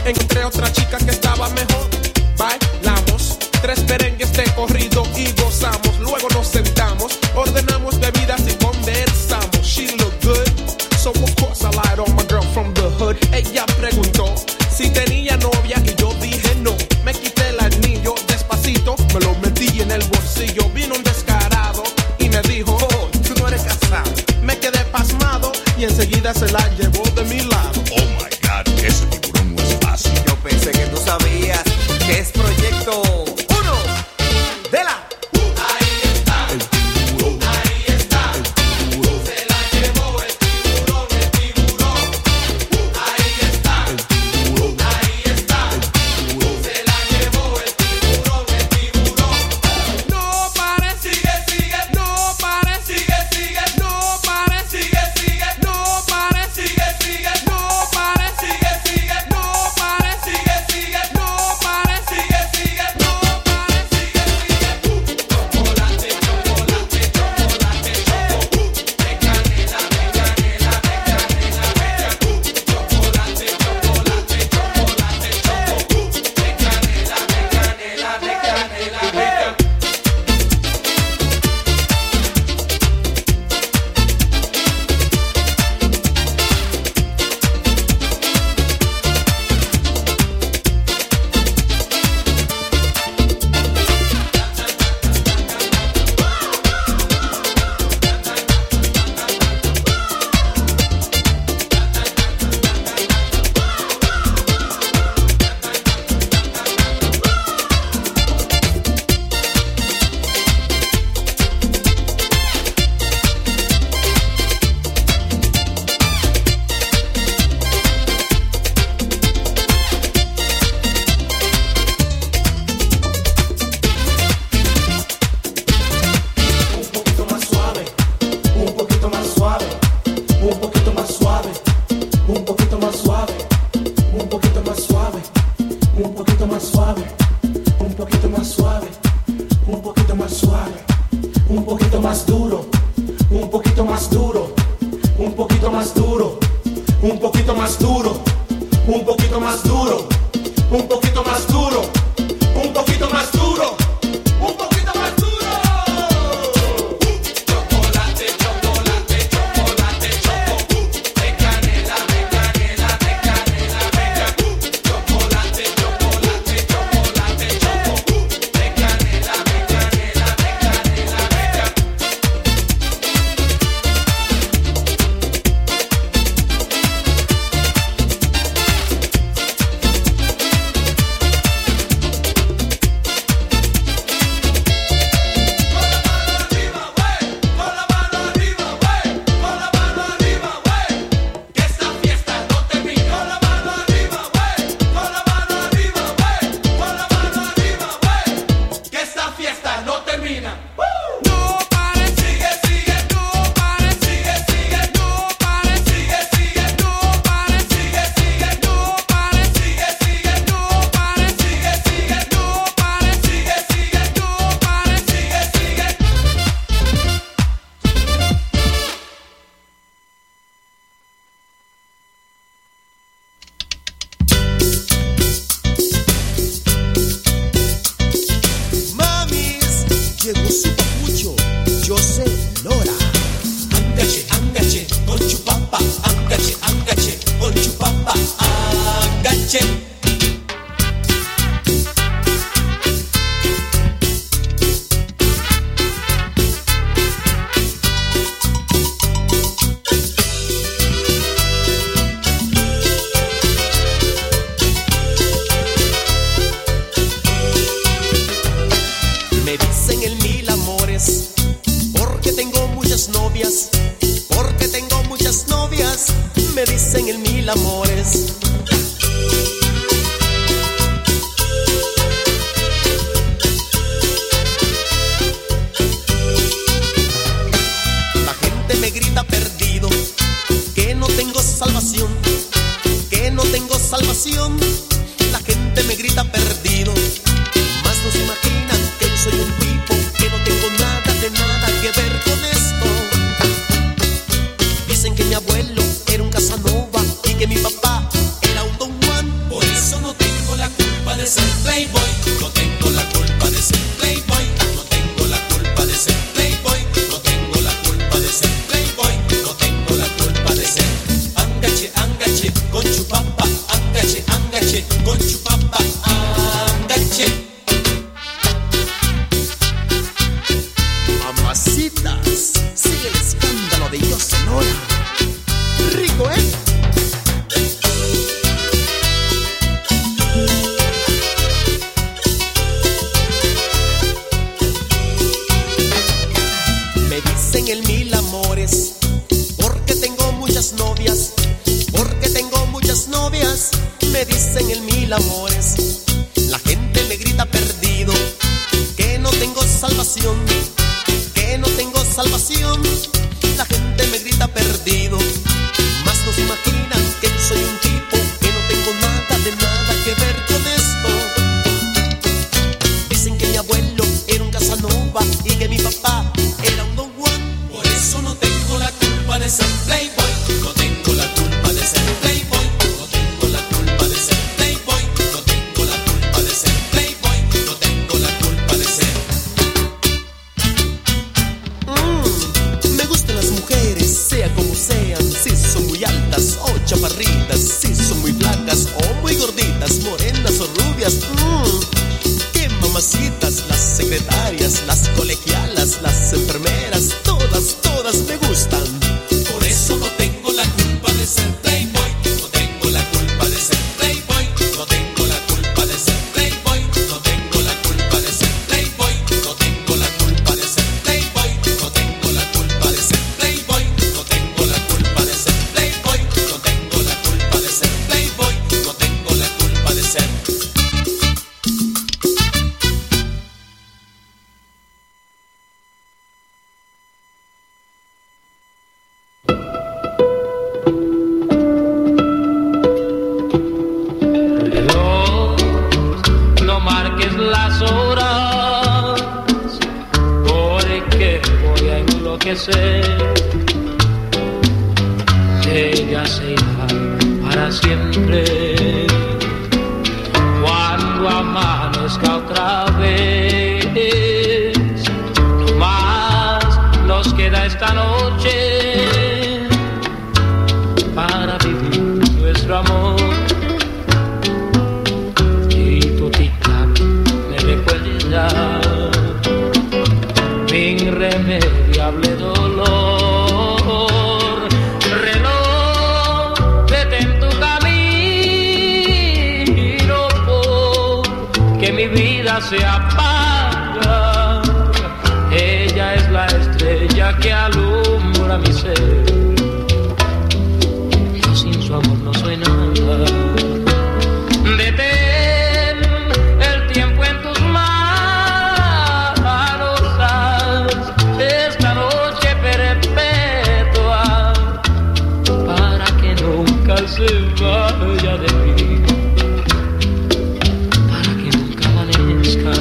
Encontré otra chica que estaba mejor. Bailamos 3 merengues de corrido y gozamos. Luego nos sentamos, ordenamos bebidas y conversamos. She looked good, so of course I lied on my girl from the hood. Ella preguntó si tenía novia y yo dije no. Me quité el anillo despacito, me lo metí en el bolsillo. Vino un descarado y me dijo, oh, tú no eres casado. Me quedé pasmado y enseguida se la llevó de mi lado. Oh my God, ese tiburón no es fácil. Yo pensé que tú sabías que es Proyecto 1 de la... Ahí está, el tiburón. Ahí está, el tiburón. Se la llevó el tiburón, el tiburón. Ahí está, el tiburón. Ahí está, el tiburón. Se la llevó el tiburón, el tiburón. No pare, sigue, sigue. No pare, sigue, sigue. No pare, sigue, sigue. No pare, sigue, sigue. No pare, sigue, sigue. No pare, sigue, sigue. No pare, sigue, sigue. No pare, sigue, sigue. Chocolate, chocolate, chocolate, choco. De canela, de canela, de canela, chocolate, chocolate, chocolate, choco. De canela, de canela, de canela, Dicen que mi abuelo era un Casanova y que mi papá era un Don Juan. Por eso me dicen el mil amores. La gente me grita perdido, que no tengo salvación, que no tengo salvación. La gente me grita perdido, más no se imaginan que soy un tipo que no tengo nada de nada que ver con esto. Dicen que mi abuelo era un Casanova y que mi papá era un Don Juan. Por eso no tengo la culpa de ser playboy. No tengo la culpa de ser playboy. No tengo la culpa de ser playboy. No tengo la culpa de ser playboy. No tengo la culpa de ser. Me gustan las mujeres, sea como sean, si son muy altas o chaparritas, si son muy flacas o muy gorditas, morenas o rubias. Qué mamacitas, las secretarias, las colegialas, las enfermeras, todas, todas me gustan. Por eso no tengo la culpa de ser playboy. No tengo la culpa de ser playboy. No tengo la culpa de ser playboy. No tengo la culpa de ser playboy. No tengo la culpa de ser playboy. No tengo la culpa de ser playboy. No tengo la culpa de ser playboy. No tengo la culpa de ser playboy. No tengo la culpa de ser. No marques las horas, porque voy a enloquecer. Ella se irá para siempre cuando amanezca otra vez. No más nos queda esta noche para vivir nuestro amor. Mi irremediable dolor. Reloj, detén tu camino, porque mi vida se apaga. Ella es la estrella que alumbra mi ser. Yo sin su amor no soy nada. Detén el tiempo en tus manos. Esta noche perpetua, para que nunca se vaya de mí, para que nunca amanezca.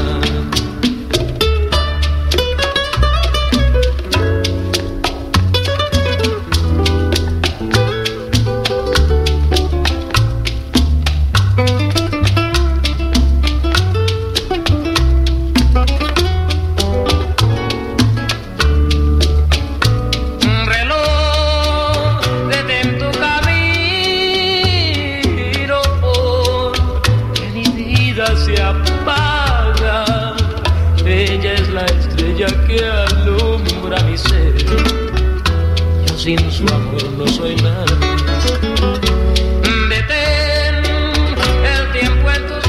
Que alumbra mi ser. Yo sin su amor no soy nada. Detén el tiempo en tus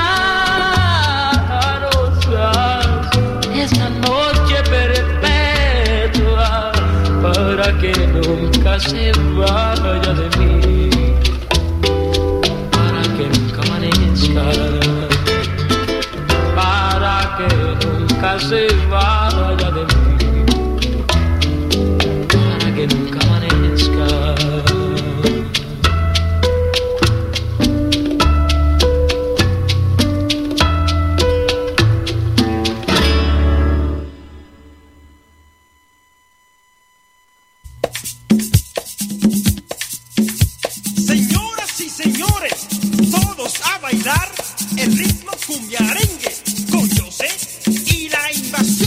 manos. Esta noche perpetua, para que nunca se vaya de mí, para que nunca amanezca, para que nunca se vaya de mí, para que nunca amanezca. Señoras y señores, todos a bailar el ritmo cumbiarengue con José y la invasión.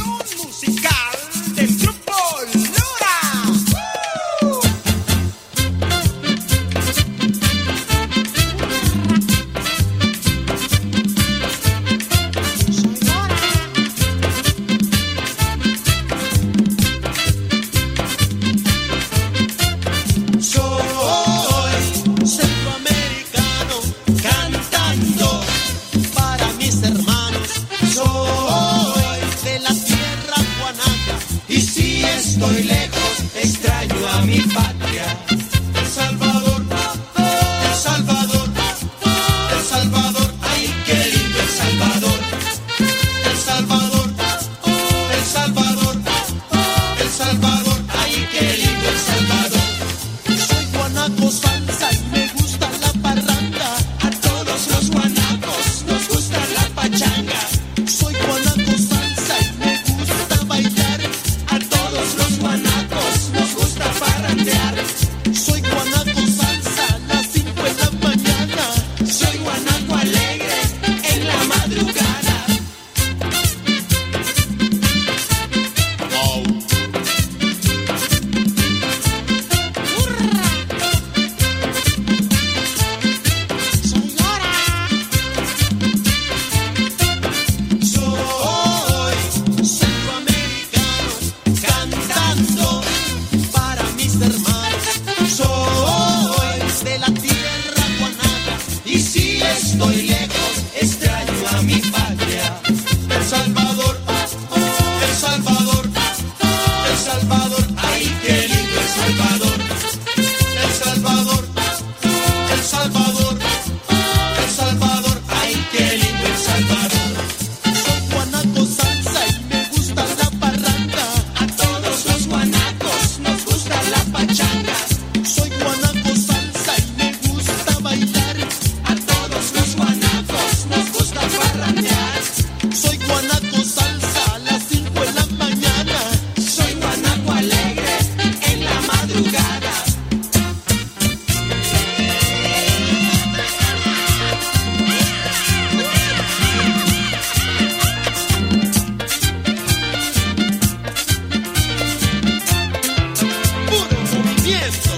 estoy lejos, extraño a mi patria. El Salvador, El Salvador, El Salvador, ay qué lindo El Salvador. El Salvador, El Salvador, El Salvador, ay qué lindo El Salvador. Soy guanaco salsa y me gusta la parranda. A todos los guanacos nos gusta la pachanga. Soy guanaco salsa y me gusta bailar. A todos los guanacos nos gusta parrandear. Soy guanaco salsa a las 5 de la mañana. Soy guanaco alegre en la madrugada. Puro movimiento.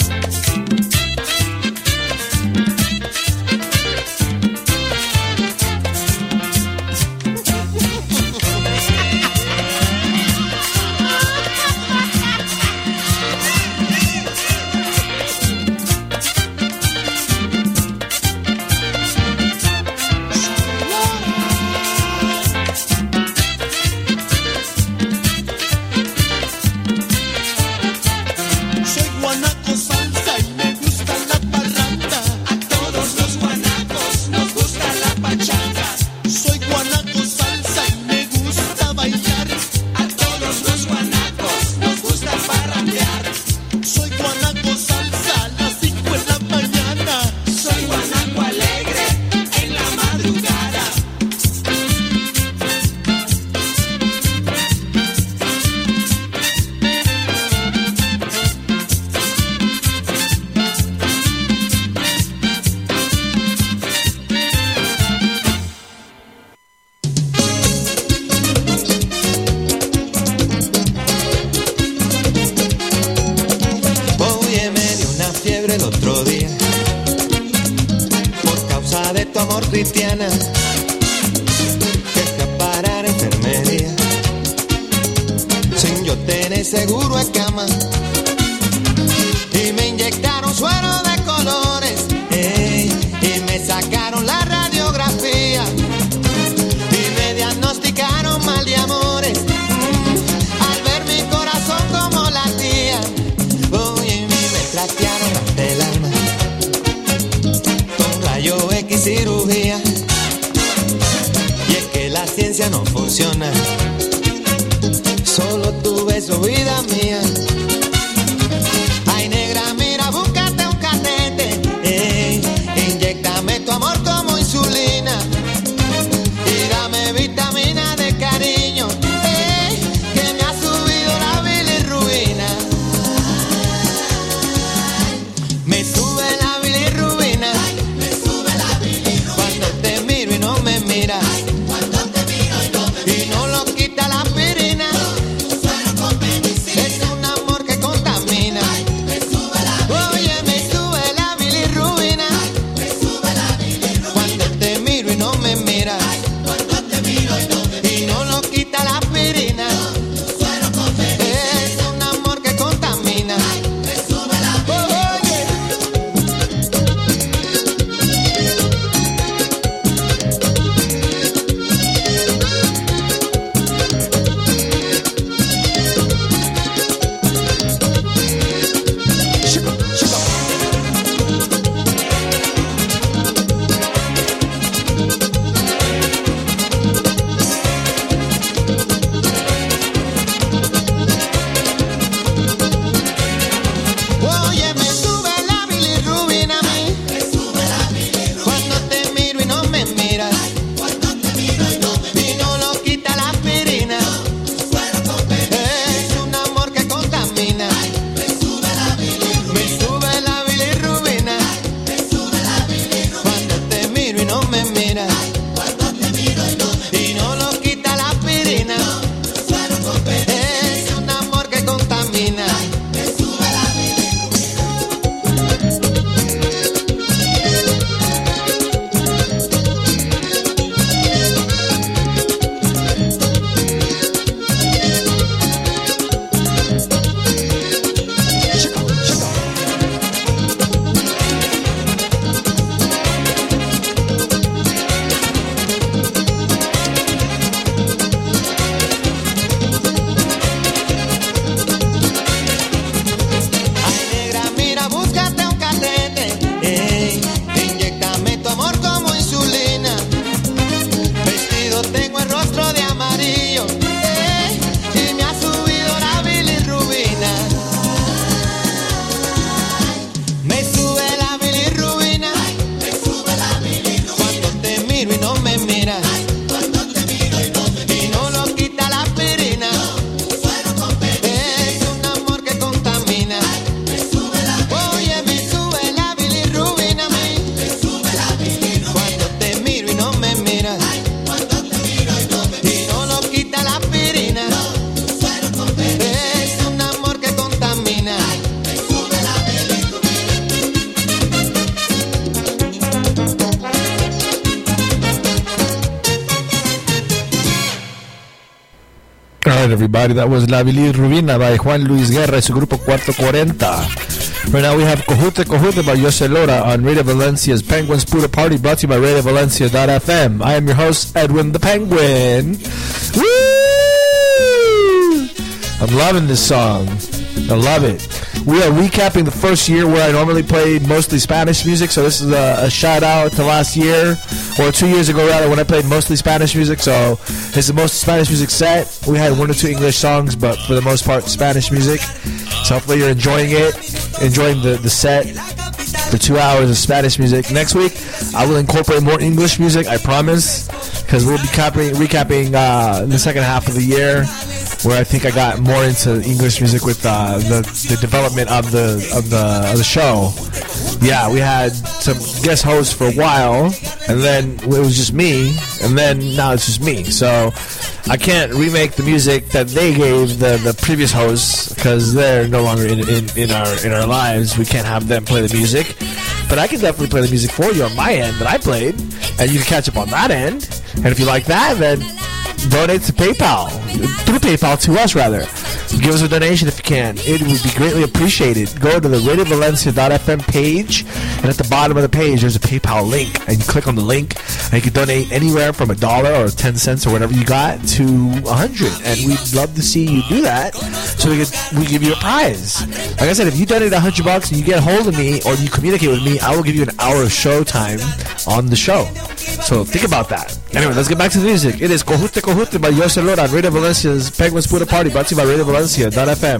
Soy guanaco salsa y me gusta la parranda. A todos los guanacos nos gusta la pachanga. Soy guanaco salsa y me gusta bailar. A todos los guanacos nos gusta parrandear. Soy guanaco salsa a las 5 de la mañana. Soy guanaco alegre en la madrugada. Oye, me dio una fiebre el otro día por causa de tu amor, Cristiana. Que escapara a enfermería sin yo tener seguro de cama. Y me inyectaron suero de colores, y me sacaron la radiografía. Y me diagnosticaron mal de amores, al ver mi corazón como latía. Oye, me platearon hasta el alma con rayo X cirugía. Y es que la ciencia no funciona, solo tu beso, vida mía. Ay, negra, mira, búscate un catete, inyéctame tu amor como insulina. Y dame vitamina de cariño, que me ha subido la bilirrubina. Me sube la bilirrubina, cuando te miro y no me miras. Y no lo quita la aspirina. Es una right, everybody. That was La Bilirrubina by Juan Luis Guerra y su grupo Cuarto 40. Right now we have Cojute by Jose Lora on Radio Valencia's Penguins Puta Party, brought to you by RadioValencia.fm. I am your host, Edwin the Penguin. Woo! I'm loving this song. I love it. We are recapping the first year where I normally played mostly Spanish music, so this is a shout out to last year, or 2 years ago rather, when I played mostly Spanish music. So it's the most Spanish music set. We had 1 or 2 English songs, but for the most part Spanish music. So hopefully you're enjoying it, enjoying the set for 2 hours of Spanish music. Next week I will incorporate more English music, I promise, because we'll be recapping in the second half of the year, where I think I got more into English music with the development of the show. Yeah, we had some guest hosts for a while, and then it was just me, and then now it's just me. So I can't remake the music that they gave the previous hosts, because they're no longer in our lives. We can't have them play the music, but I can definitely play the music for you on my end that I played, and you can catch up on that end. And if you like that, then donate to PayPal, through PayPal to us rather. Give us a donation if you can. It would be greatly appreciated. Go to the RadioValencia.fm page, and at the bottom of the page there's a PayPal link, and you click on the link, and you can donate anywhere from $1 or 10 cents or whatever you got to 100, and we'd love to see you do that, so we give you a prize. Like I said, if you donate $100 and you get a hold of me or you communicate with me, I will give you an hour of show time on the show. So think about that. Anyway, let's get back to the music. It is Cojute by Jose Lora on Radio Valencia's Penguins Puta Party, brought to you by RadioValencia.fm.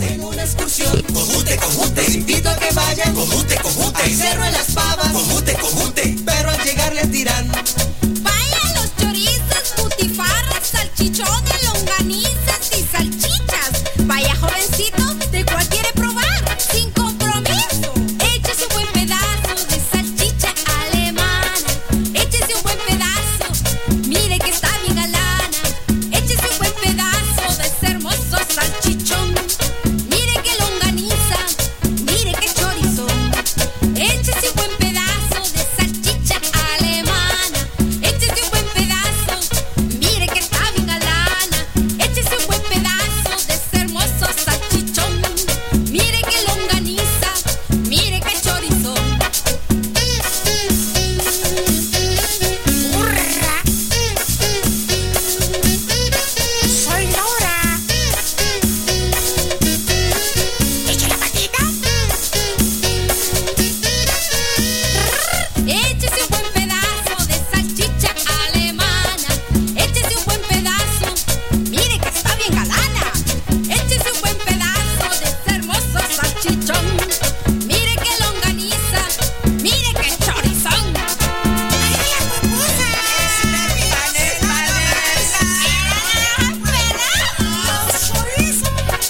Te invito a que vayan, al Cerro de las Pavas, pero al llegar les dirán: vayan los chorizos, putifarras, salchichones, longanizas y salchichas. Vaya jovencito, ¿de cuál quiere probar? Sin compromiso. Échese un buen pedazo de salchicha alemana. Échese un buen pedazo, mire que está bien galana. Échese un buen pedazo de ese hermoso salchichón. Mire que longaniza, mire que chorizo. Échese un buen pedazo de salchicha alemana. Échese un buen pedazo, mire que está bien galana. Échese un buen pedazo de ese hermoso salchichón. Mire que longaniza, mire que chorizo. ¡Hurra! Soy Laura. Echa la patita. Échese un buen pedazo de salchicha alemana. Échese un buen pedazo, mire que está bien galana. Échese un buen pedazo de ese hermoso salchichón. Mire que longaniza, mire que chorizón. ¡Ay, la pupusa! ¡Los chorizos!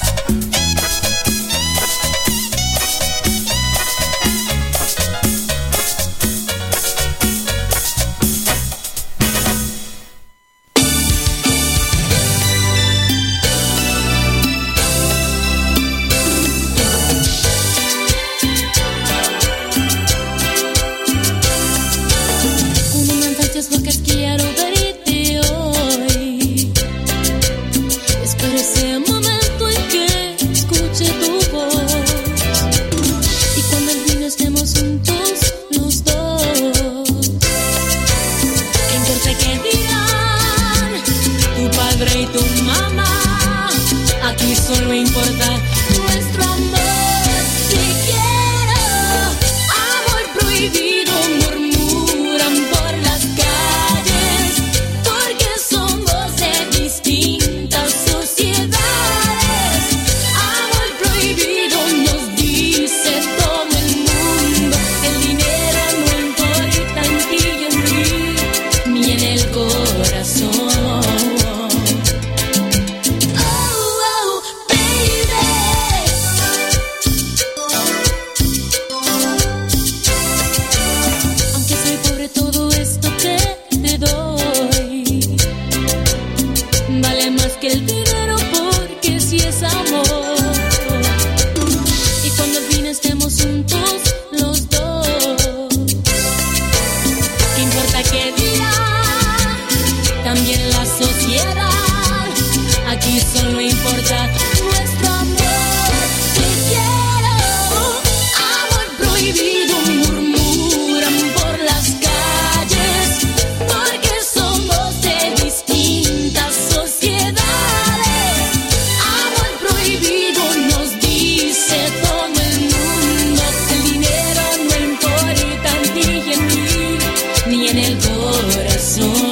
Como mandantes porque quiero verte hoy. Espero ese momento en que escuche tu voz. Y cuando al fin estemos juntos los dos. ¿Qué importa qué dirán tu padre y tu mamá? Aquí solo importa nuestro amor. Si quiero amor prohibido, murmuran por las calles, porque somos de distintas sociedades. Amor prohibido nos dice todo el mundo. El dinero no importa en ti y en mí, ni en el corazón. Oh, oh, baby. Aunque soy pobre, todo esto que te doy vale más que el dinero, porque si es amor. Y cuando al fin estemos juntos los dos, ¿qué importa qué dirá también la sociedad? Aquí solo importa importa nuestro amor. Te quiero, amor prohibido, murmuran por las calles, porque somos de distintas sociedades. Amor prohibido nos dice todo el mundo, el dinero no importa en ti y en mí, ni en el corazón.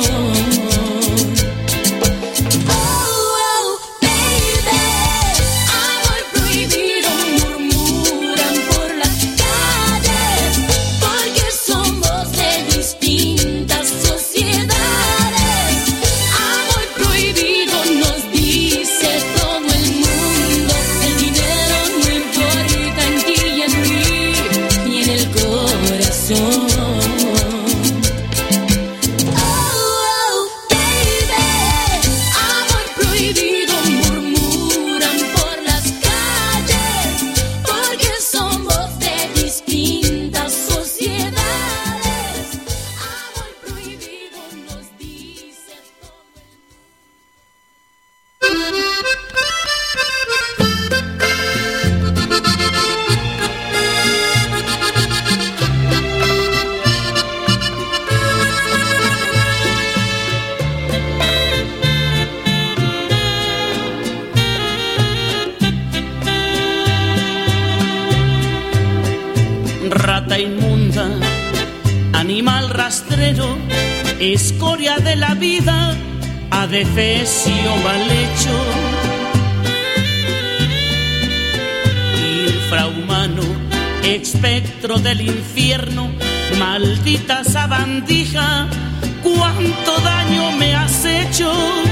Rata inmunda, animal rastrero, escoria de la vida, adefesio mal hecho. Infrahumano, espectro del infierno, maldita sabandija, cuánto daño me has hecho.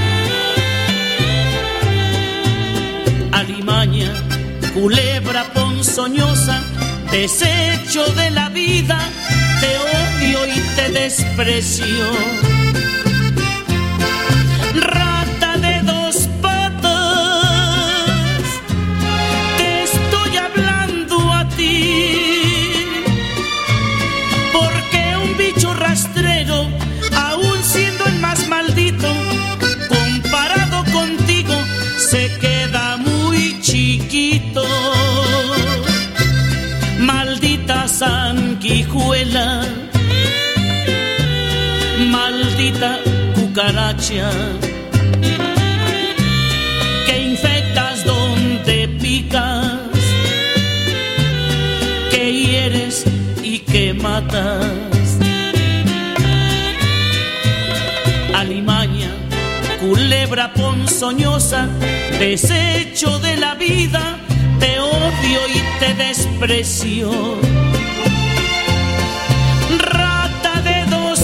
Alimaña, culebra ponzoñosa, desecho de la vida, te odio y te desprecio. Rata de dos patas, te estoy hablando a ti, porque un bicho rastrero, aún siendo el más maldito, comparado contigo, se queda muy chiquito. Maldita sanguijuela, maldita cucaracha, que infectas donde picas, que hieres y que matas. Alimaña, culebra ponzoñosa, desecho de la vida, te odio y te desprecio. Rata de dos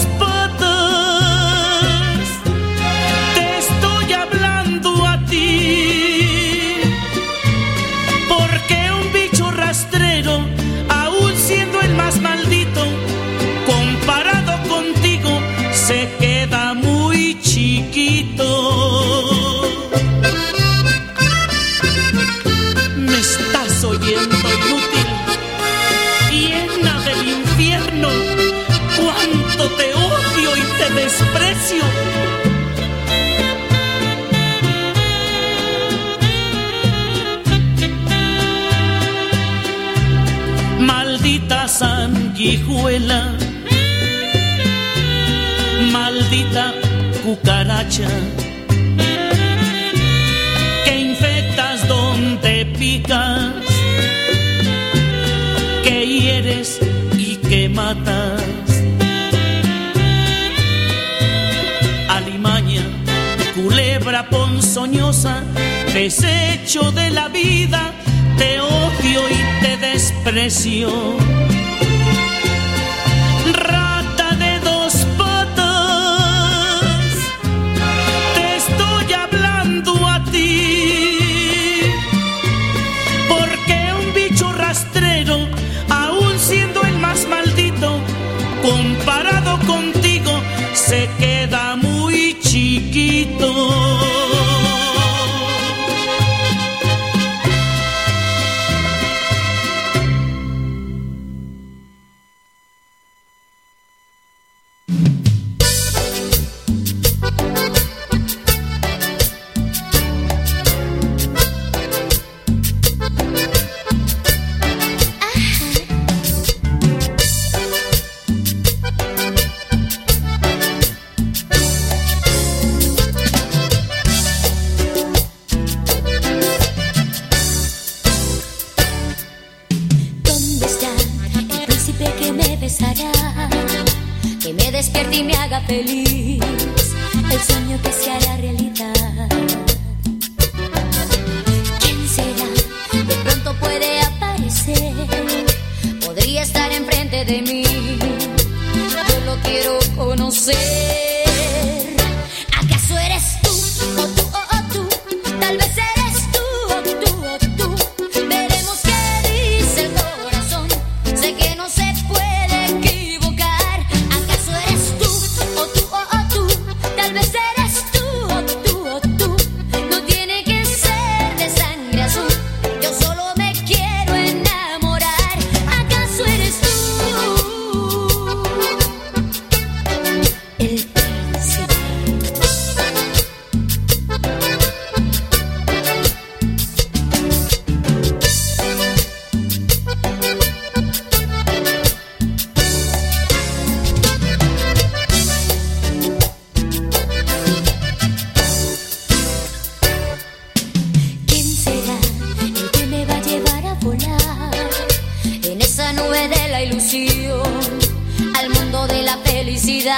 patas, te estoy hablando a ti, porque un bicho rastrero, aún siendo el más maldito, comparado contigo, se queda muy chiquito. Estás oyendo, inútil, llena del infierno, cuánto te odio y te desprecio. Maldita sanguijuela, maldita cucaracha, que infectas donde picas, que hieres y que matas. Alimaña, culebra ponzoñosa, desecho de la vida, te odio y te desprecio. Rata de dos patas, te estoy hablando a ti, porque un bicho rastrero, aún siendo el más maldito, comparado contigo, se queda muy chiquito. despierte y me haga feliz, el sueño que se hará realidad. ¿Quién será? De pronto puede aparecer, podría estar enfrente de mí, yo lo quiero conocer. ¿Acaso eres tú o tú o tú? Tal vez eres tú o tú o tú. Veremos qué dice el corazón, sé que no se puede equivocar. ¿Acaso eres tú o tú o tú? Tal vez eres tú o tú o tú. No tiene que ser de sangre azul, yo solo me quiero enamorar. ¿Acaso eres tú? El príncipe. ¿Quién será el que me va a llevar a volar en esa nube de la ilusión al mundo de la felicidad?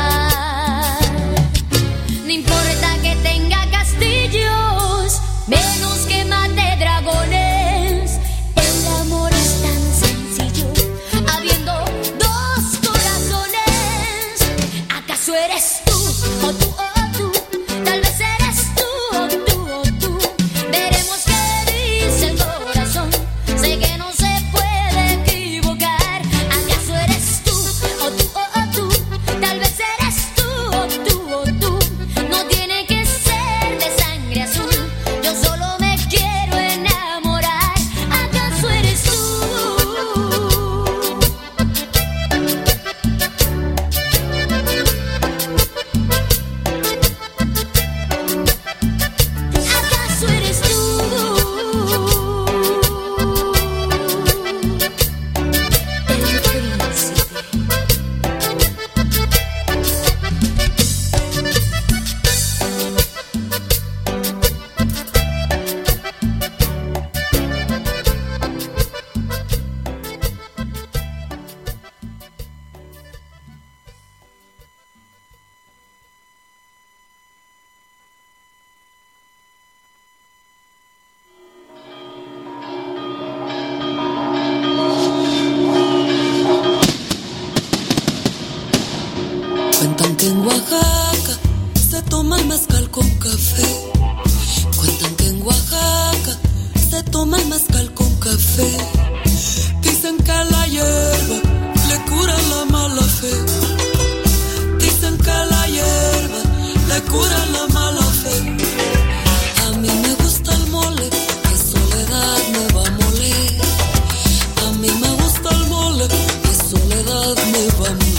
No importa que tenga castillos, menos que mate dragones. El amor es tan sencillo, habiendo dos corazones. ¿Acaso eres tú o tú o tú? Tal vez eres tú o tú o tú. Veremos qué dice el corazón, sé que no se puede equivocar. ¿Acaso eres tú o tú o tú? Tal vez eres tú o tú o tú. No tiene que ser de sangre azul, yo solo me quiero enamorar. ¿Acaso eres tú? ¿Acaso eres tú? El príncipe. Cuentan que en Oaxaca se toma el mezcal con café. Cuentan que en Oaxaca se toma el mezcal con café. Dicen que la hierba le cura la mala fe. Dicen que la hierba le cura la mala fe. A mí me gusta el mole, que soledad me va a moler. A mí me gusta el mole, que soledad me va a moler.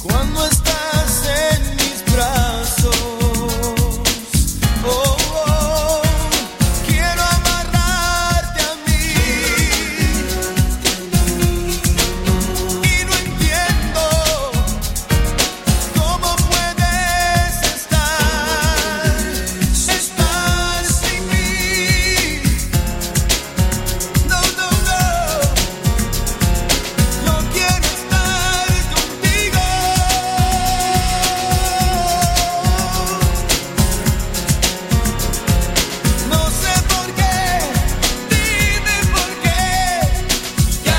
Cuando estás en mis brazos, oh, oh, quiero amarrarte a mí. Y no entiendo cómo puedes estar sin mí. No, no, no. Yo quiero estar contigo. No sé por qué, dime por qué. Ya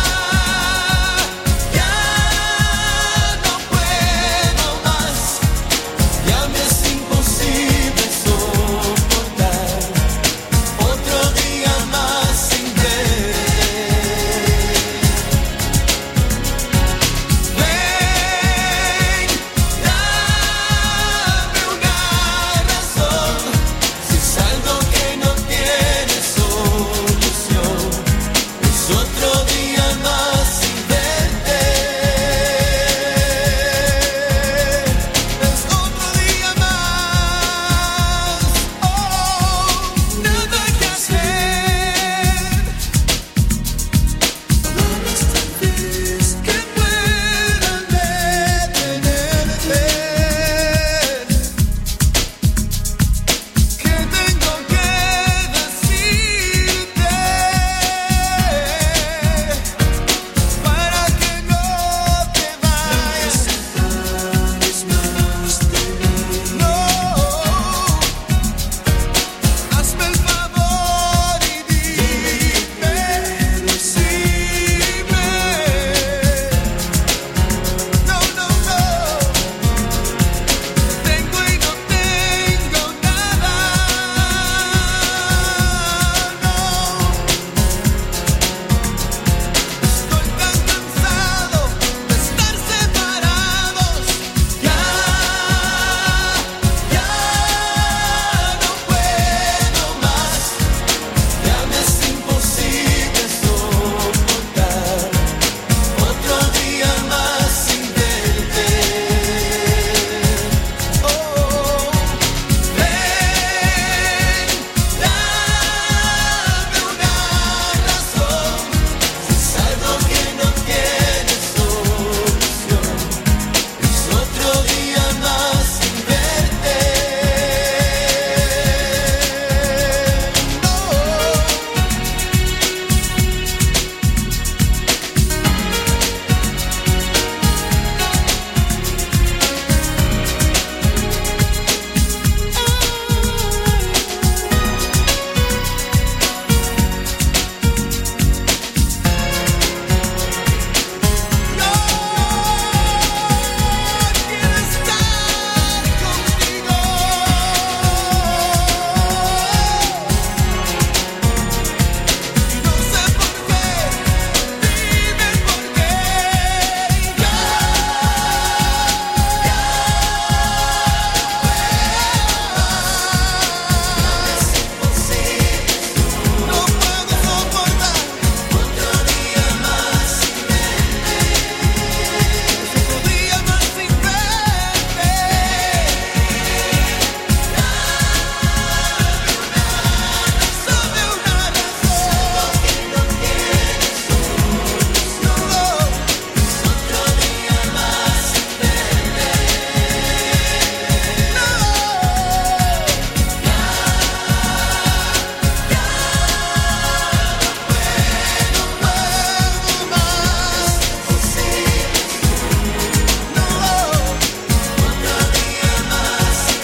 no puedo más. Ya me es imposible soportar otro día más sin verte. Ven, dame una razón. Si es algo que no tiene solución, es otro día más sin verte. Es otro día más. Oh, nada que hacer. Palabras tal vez que puedan detenerte. ¿Qué tengo que decirte para que no te vayas? No, hazme el favor y dime, decime. No, no, no. Tengo y no tengo nada. No. Estoy tan cansado de estar separados. Ya no puedo más. Ya me es imposible soportar otro día más sin verte. Oh, ven, dame una razón. Si es algo que no tiene solución, es otro día más sin verte. Quiero estar contigo. Y no sé por qué, dime por qué. Ya es imposible. No puedo soportar otro día más sin verte. Otro día más sin verte. Dame una razón que no tiene solución. Es otro día más sin verte. No, no puedo más. No, otro día más sin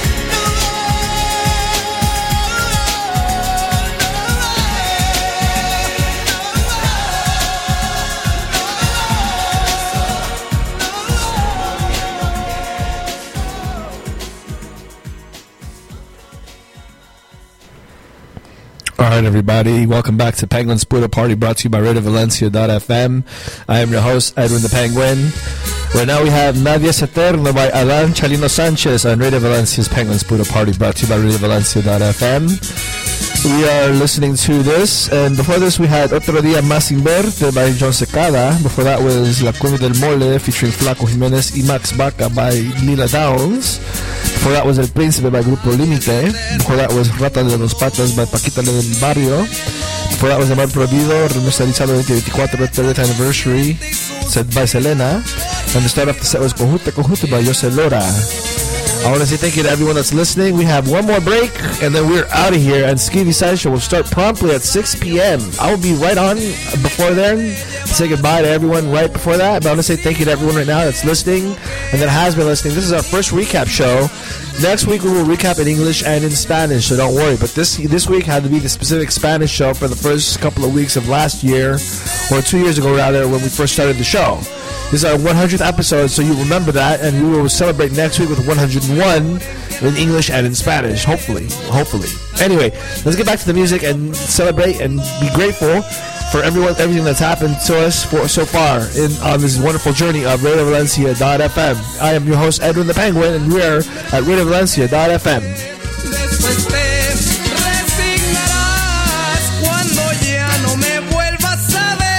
All right, everybody. Welcome back to Penguin's Buddha Party, brought to you by RadioValencia.fm. I am your host, Edwin the Penguin. Right now we have Nadie es Eterno by Alan Chalino Sanchez on Radio Valencia's Penguin's Buddha Party, brought to you by RadioValencia.fm. We are listening to this, and before this we had Otro Día Más Sin Verte by John Secada. Before that was La Cumbia del Mole featuring Flaco Jimenez y Max Baca by Lila Downs. Before that was El Príncipe by Grupo Límite. Before that was Rata de los Patas by Paquita del Barrio. Before that was Amor Prohibido, remasterizado 2024, 30th anniversary, said by Selena. And to start off the set was Cojute Cojute by Jose Lora. I want to say thank you to everyone that's listening. We have one more break, and then we're out of here. And Skeevy Sideshow will start promptly at 6 p.m. I will be right on before then. Say goodbye to everyone right before that. But I want to say thank you to everyone right now that's listening and that has been listening. This is our first recap show. Next week we will recap in English and in Spanish, so don't worry. But this week had to be the specific Spanish show for the first couple of weeks of last year, or 2 years ago rather, when we first started the show. This is our 100th episode, so you remember that, and we will celebrate next week with 101 in English and in Spanish, hopefully. Anyway, let's get back to the music and celebrate and be grateful for everything that's happened to us so far on this wonderful journey of RadioValencia.fm. I am your host, Edwin the Penguin, and we are at RadioValencia.fm. Después te resignarás cuando ya no me vuelvas a ver.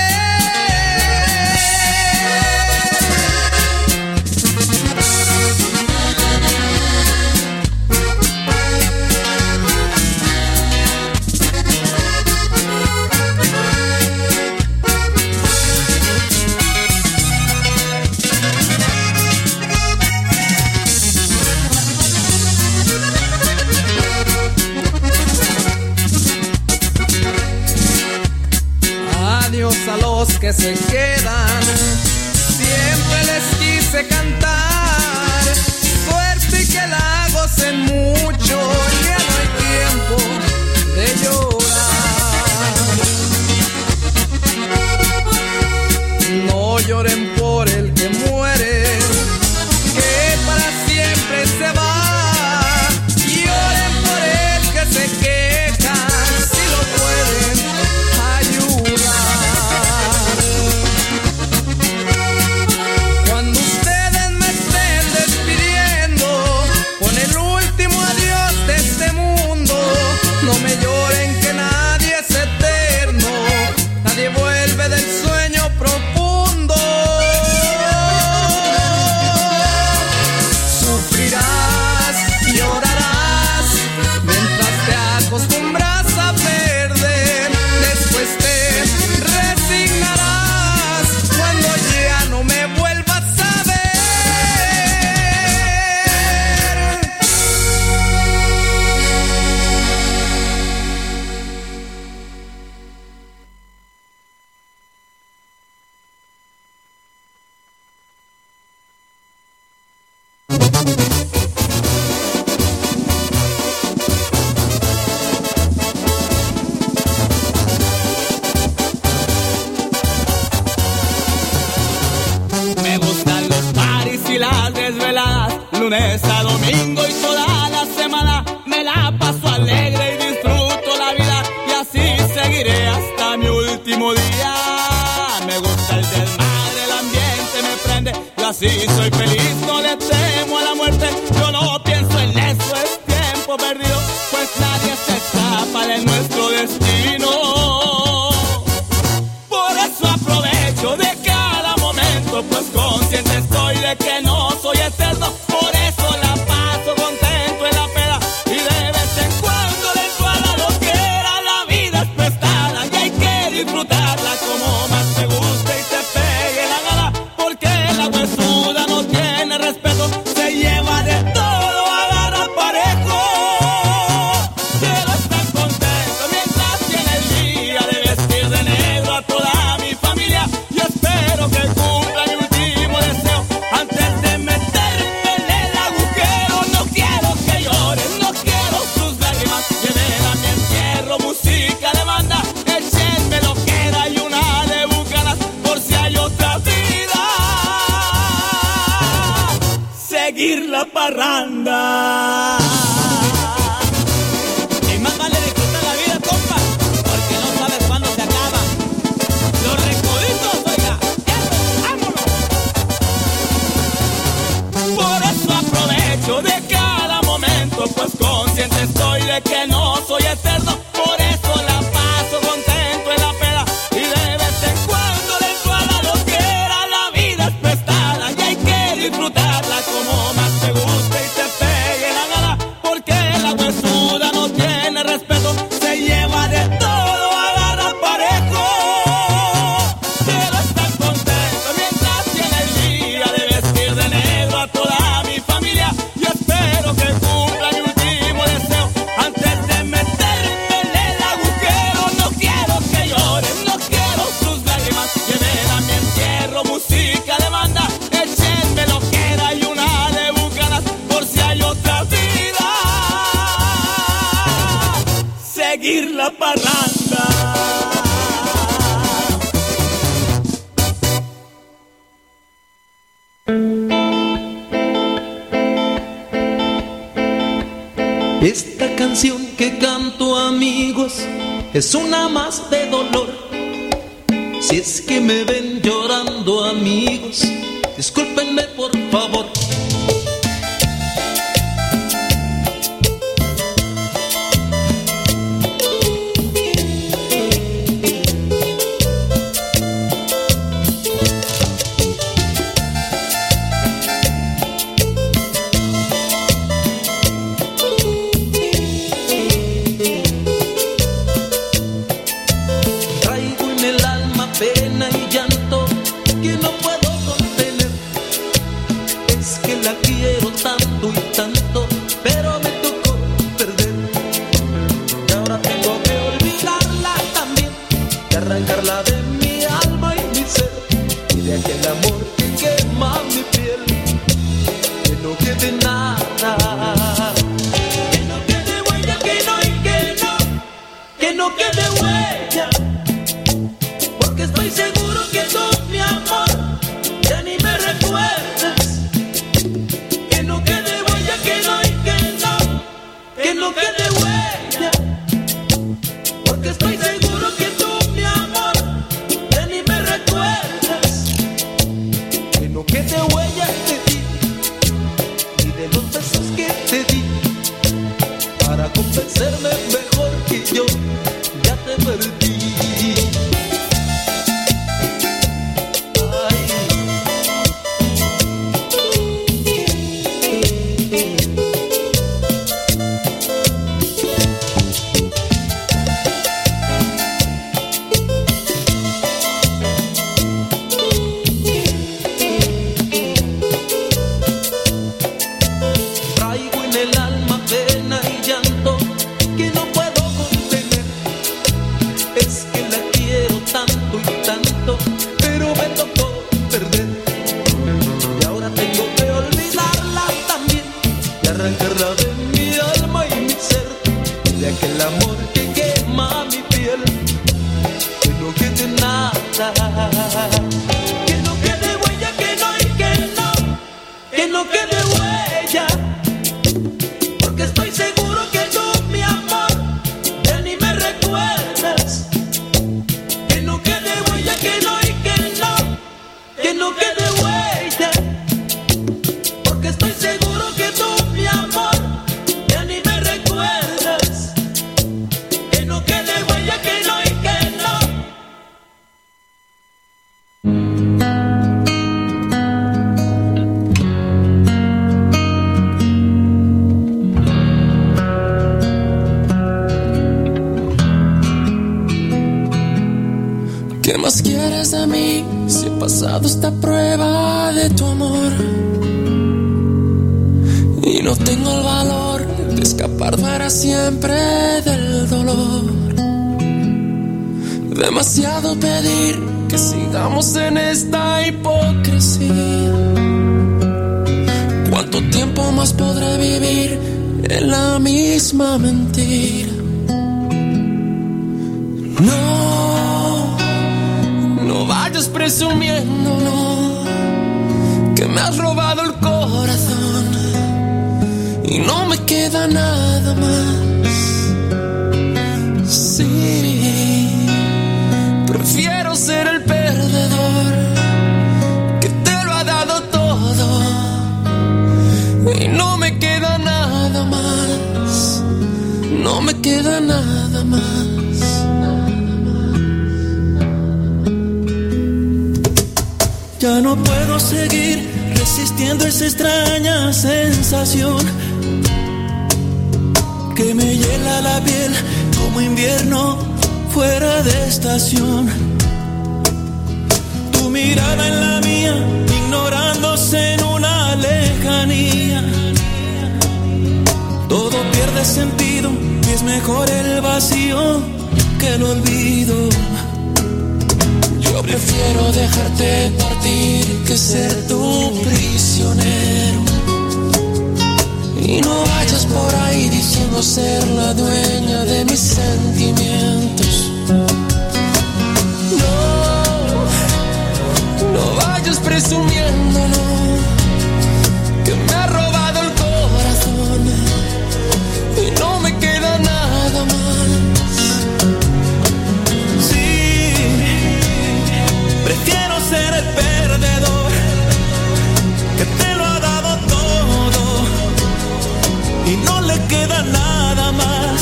A los que se quedan, siempre les quise cantar, suerte y que la gocen mucho, ya no hay tiempo de llorar. No lloren por el que muere, que para siempre se va, lloren por el que se queja, si lo pueden ayudar. No me lloren que nadie es eterno, nadie vuelve del sueño profundo. Sufrirás, llorarás, mientras te acostumbras a perder. Después te resignarás cuando ya no me vuelvas a ver. Lunes a domingo y toda la semana me la paso alegre y disfruto la vida, y así seguiré hasta mi último día. Me gusta el desmadre, el ambiente me prende, yo así soy feliz, no le temo a la muerte. Yo no pienso en eso, es tiempo perdido, pues nadie se escapa de nuestro destino. Por eso aprovecho de cada momento, pues consciente estoy de que no soy eterno. Por eso la paso contento en la peda, y de vez en cuando le entro a la loquera. La vida es prestada y hay que disfrutarla como más te guste y te pegue la gana, porque la huesuda no tiene respeto, se lleva de todo, agarra parejo. Quiero estar contento mientras tiene el día de vestir de negro a toda mi familia, y espero que cumpla mi último deseo antes de meterme en el agujero. No quiero que lloren, no quiero sus lágrimas, lleven a mi entierro música de banda, échenme lo que era y una de bucanas, por si hay otra vida, seguir la parranda. Y más vale disfrutar la vida, compa, porque no sabes cuándo se acaba. Los recoditos, oiga, eso, vámonos. Por eso aprovecho de cada momento, pues consciente estoy de que no soy eterno. Por disfrutarla como más te guste y te pegue la gana, porque la huesuda no tiene respeto, se lleva de todo, agarra parejo. Quiero estar contento mientras tiene el día de vestir de negro a toda mi familia y espero que cumpla mi último deseo antes de meterme en el agujero. No quiero que lloren, no quiero sus lágrimas, lleven a mi entierro música de banda, échenme lo que era y una de bucanas por si hay otra vida, seguir la parranda. Esta canción que canto, amigos, es una más de dolor. Si es que me ven llorando, amigos, discúlpenme por favor. Traigo en el alma pena y llanto que no puedo contener. Es que la quiero tanto y tanto, pero me tocó perder. Y ahora tengo que olvidarla también, y arrancarla de mi alma y mi ser, y de aquel amor que quema mi piel, que no quede nada, que no quede huella, que no y que no quede huella. Porque estoy seguro que tú, mi amor, ya ni me recuerdas. Que no quede huella, que no y que no quede huella. Porque estoy seguro que tú, mi amor, ya ni me recuerdas. Que no quede huella de ti, ni de los besos que te di, para convencerme mejor que yo ya te perdí. Traigo en el alma pena y llanto que no puedo contener. Es que la quiero tanto y tanto, pero me tocó perder. Y ahora tengo que olvidarla también, y arrancarla de mi alma y mi ser, de aquel amor que quema mi piel. Que no quede nada, que no quede huella, que no y que no quede huella. Porque estoy seguro que tú, mi amor, ya ni me recuerdas. Que no quede huella, que no y que no quede huella. Porque estoy seguro que tú, mi amor, ya ni me recuerdas. Que no quede huella, que no y que no. ¿Qué más quieres de mí si he pasado esta prueba de tu amor? Y no tengo el valor de escapar para siempre del dolor. Demasiado pedir que sigamos en esta hipocresía. ¿Cuánto tiempo más podré vivir en la misma mentira? No vayas presumiendo, no, que me has robado el corazón y no me queda nada más. Sí, prefiero ser el perdedor que te lo ha dado todo y no me queda nada más, no me queda nada más. Ya no puedo seguir resistiendo esa extraña sensación que me hiela la piel como invierno fuera de estación. Tu mirada en la mía, ignorándose en una lejanía. Todo pierde sentido y es mejor el vacío que el olvido. Yo prefiero dejarte partir que ser tu prisionero. Y no vayas por ahí diciendo ser la dueña de mis sentimientos. No vayas presumiendo, no, que me ha robado el corazón y no me queda nada más. Sí, prefiero ser el perdedor que te lo ha dado todo y no le queda nada más.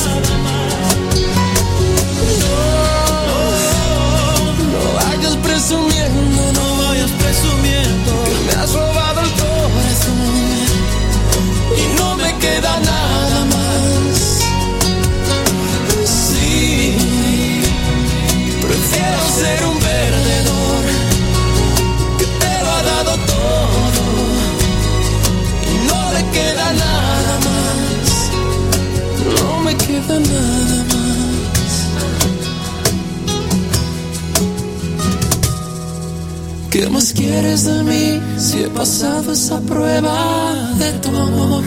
No vayas presumiendo, no vayas presumiendo que me has robado el corazón y no me queda nada más. Sí, prefiero ser un perdedor que te lo ha dado todo y no le queda nada más. No me queda nada más. ¿Qué más quieres de mí si he pasado esa prueba de tu amor?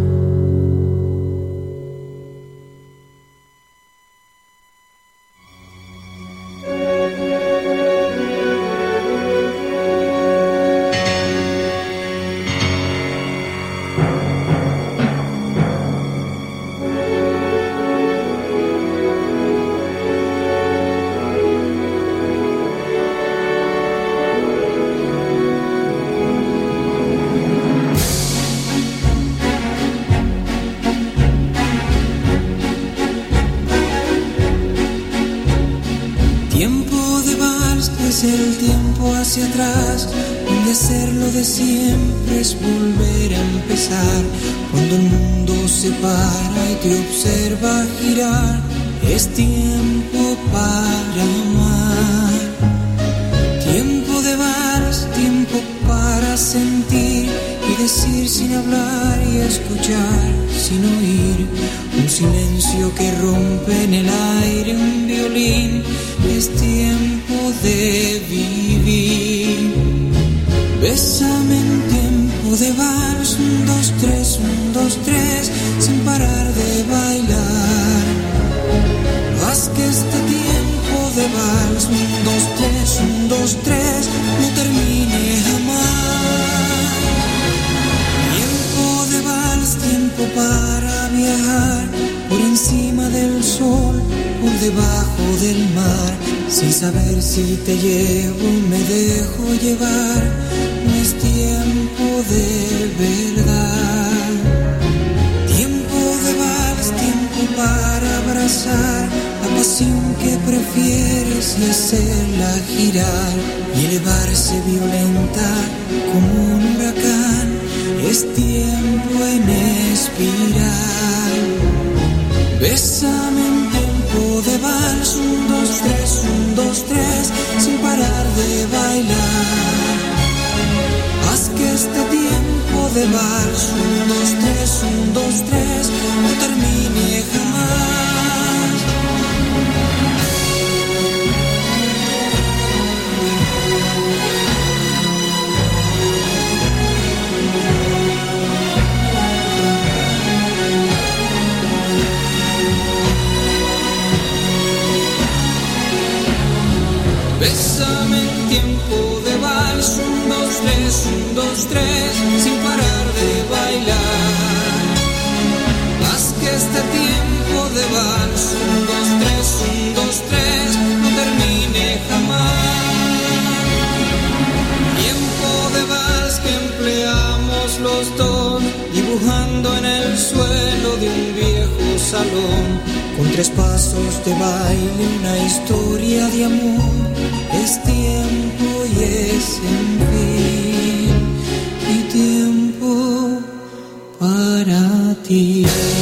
De siempre es volver a empezar. Cuando el mundo se para y te observa girar, es tiempo para amar. Tiempo de vals, tiempo para sentir y decir sin hablar y escuchar sin oír. Un silencio que rompe en el aire un violín. Es tiempo de vivir. Bésame en tiempo de vals, 1, 2, 3, 1, 2, 3, sin parar de bailar. Haz que este tiempo de vals, 1, 2, 3, 1, 2, 3, no termine jamás. Tiempo de vals, tiempo para viajar, por encima del sol, por debajo del mar, sin saber si te llevo, me dejo llevar. No es tiempo de verdad. Tiempo de vals, tiempo para abrazar la pasión que prefieres y hacerla girar y elevarse violenta como un huracán. Es tiempo en espiral. Bésame en tiempo de vals, 1, 2, 3, 1, 2, 3, sin parar de bailar. Haz que este tiempo de vals, 1, 2, 3, 1, 2, 3, no termine jamás. Bésame en tiempo de vals, 1, 2, 3, 1, 2, 3, sin parar de bailar. Haz que este tiempo de vals, 1, 2, 3, 1, 2, 3, no termine jamás. Tiempo de vals que empleamos los dos, dibujando en el suelo de un viejo salón. Con 3 pasos de baile, una historia de amor. Es tiempo y es en fin. Y tiempo para ti.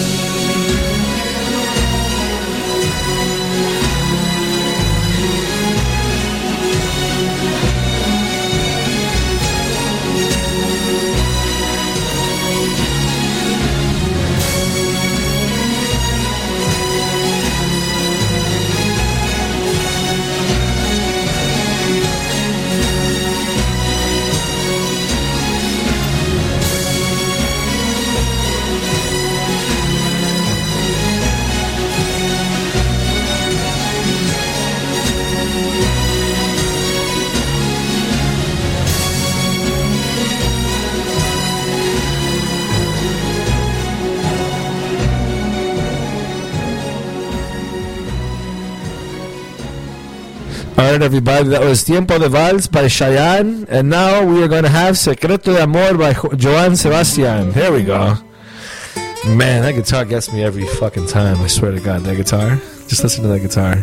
Alright, everybody, that was Tiempo de Vals by Cheyenne, and now we are going to have Secreto de Amor by Joan Sebastian. Here we go. Man, that guitar gets me every fucking time, I swear to God, that guitar. Just listen to that guitar.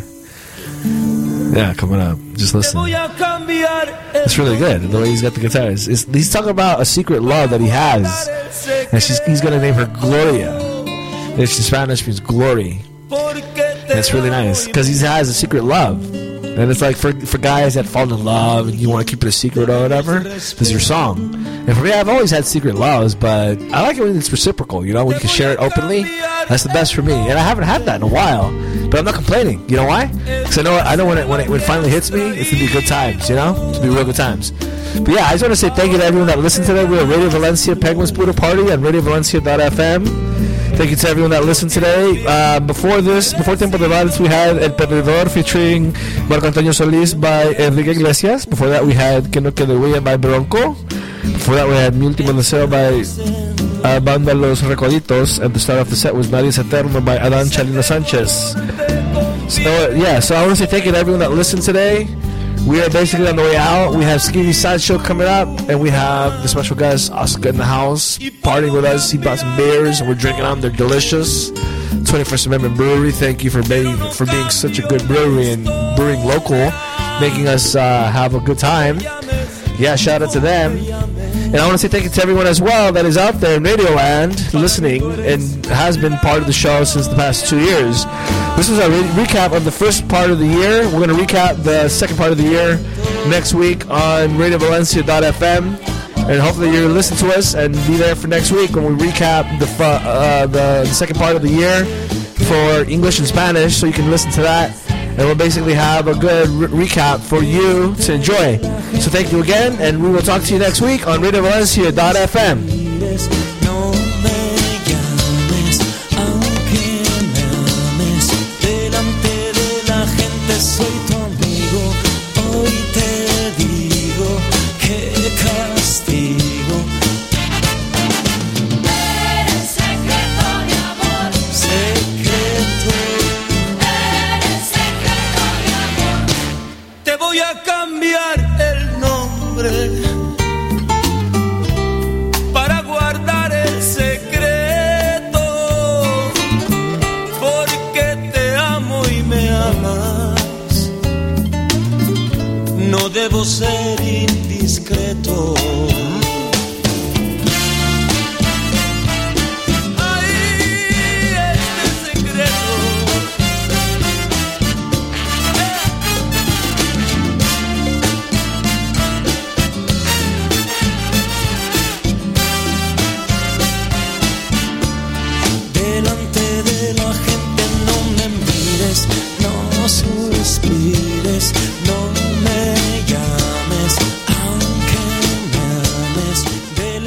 Yeah, coming up. Just listen. It's really good, the way he's got the guitars. He's talking about a secret love that he has, and he's going to name her Gloria. Which in Spanish means glory. And it's really nice, because he has a secret love. And it's like for guys that fall in love and you want to keep it a secret or whatever, this is your song. And for me, I've always had secret loves, but I like it when it's reciprocal, you know, when you can share it openly. That's the best for me. And I haven't had that in a while, but I'm not complaining. You know why? Because I know when it finally hits me, it's going to be good times, you know? It's going to be real good times. But yeah, I just want to say thank you to everyone that listened today. We're at Radio Valencia Penguins Buddha Party on RadioValencia.fm. Thank you to everyone that listened today. Before Tiempo de Vals, we had El Perdedor featuring Marco Antonio Solis by Enrique Iglesias. Before that, we had Que No Quede Huella by Bronco. Before that, we had Mi Último Deseo by Banda Los Recoditos. And the start of the set was Nadie es Eterno by Adan Chalino Sanchez. So I want to say thank you to everyone that listened today. We are basically on the way out. We have Skinny Sideshow coming up, and we have the special guest Oscar in the house partying with us. He brought some beers, and we're drinking them. They're delicious. 21st Amendment Brewery. Thank you for being such a good brewery and brewing local, making us have a good time. Yeah, shout out to them. And I want to say thank you to everyone as well that is out there in Radioland listening and has been part of the show since the past 2 years. This was a recap of the first part of the year. We're going to recap the second part of the year next week on RadioValencia.fm. And hopefully you'll listen to us and be there for next week when we recap the second part of the year for English and Spanish, so you can listen to that. And we'll basically have a good recap for you to enjoy. So thank you again, and we will talk to you next week on RadioValencia.fm.